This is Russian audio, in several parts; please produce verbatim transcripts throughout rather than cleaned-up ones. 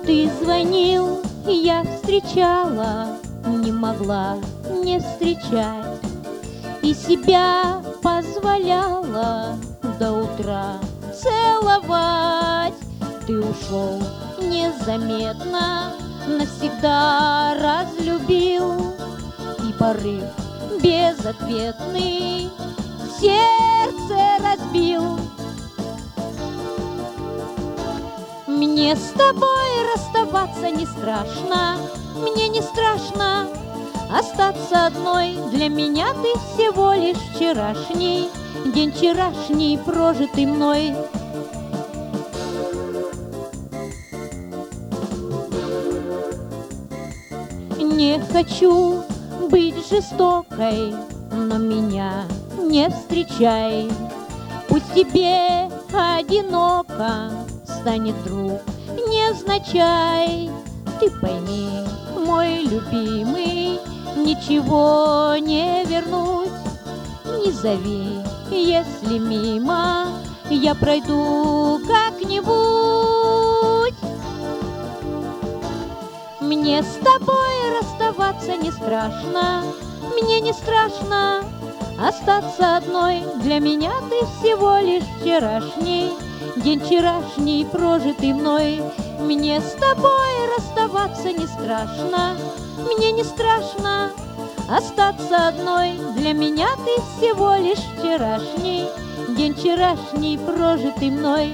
Ты звонил, я встречала, не могла не встречать, и себя позволяла до утра целовать. Ты ушел незаметно, навсегда разлюбил, и порыв безответный сердце разбил. Мне с тобой расставаться не страшно, мне не страшно остаться одной. Для меня ты всего лишь вчерашний, день вчерашний, прожитый мной. Не хочу быть жестокой, но меня не встречай. Пусть тебе одиноко станет, друг, невзначай. Ты пойми, мой любимый, ничего не вернуть. Не зови, если мимо я пройду как-нибудь. Мне с тобой расставаться не страшно, мне не страшно остаться одной. Для меня ты всего лишь вчерашний, день вчерашний, прожитый мной. Мне с тобой расставаться не страшно, мне не страшно остаться одной. Для меня ты всего лишь вчерашний, день вчерашний, прожитый мной.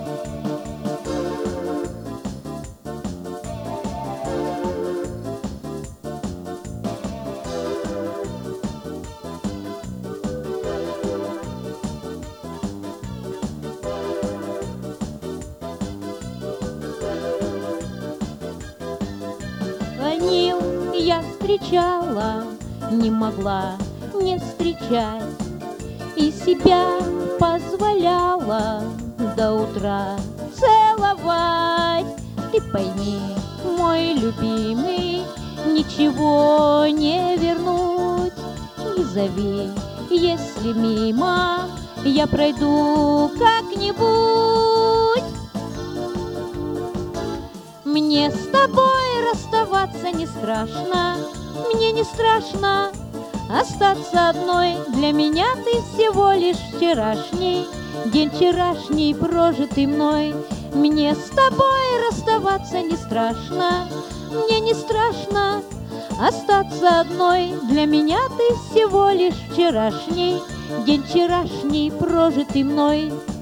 Звонил, я встречала, не могла не встречать, и себя позволяла до утра целовать. Ты пойми, мой любимый, ничего не вернуть. Не зови, если мимо я пройду как-нибудь. Мне с тобой расставаться не страшно, мне не страшно остаться одной. Для меня ты всего лишь вчерашний, день вчерашний, прожитый мной. Мне с тобой расставаться не страшно, мне не страшно остаться одной. Для меня ты всего лишь вчерашний, день вчерашний, прожитый мной.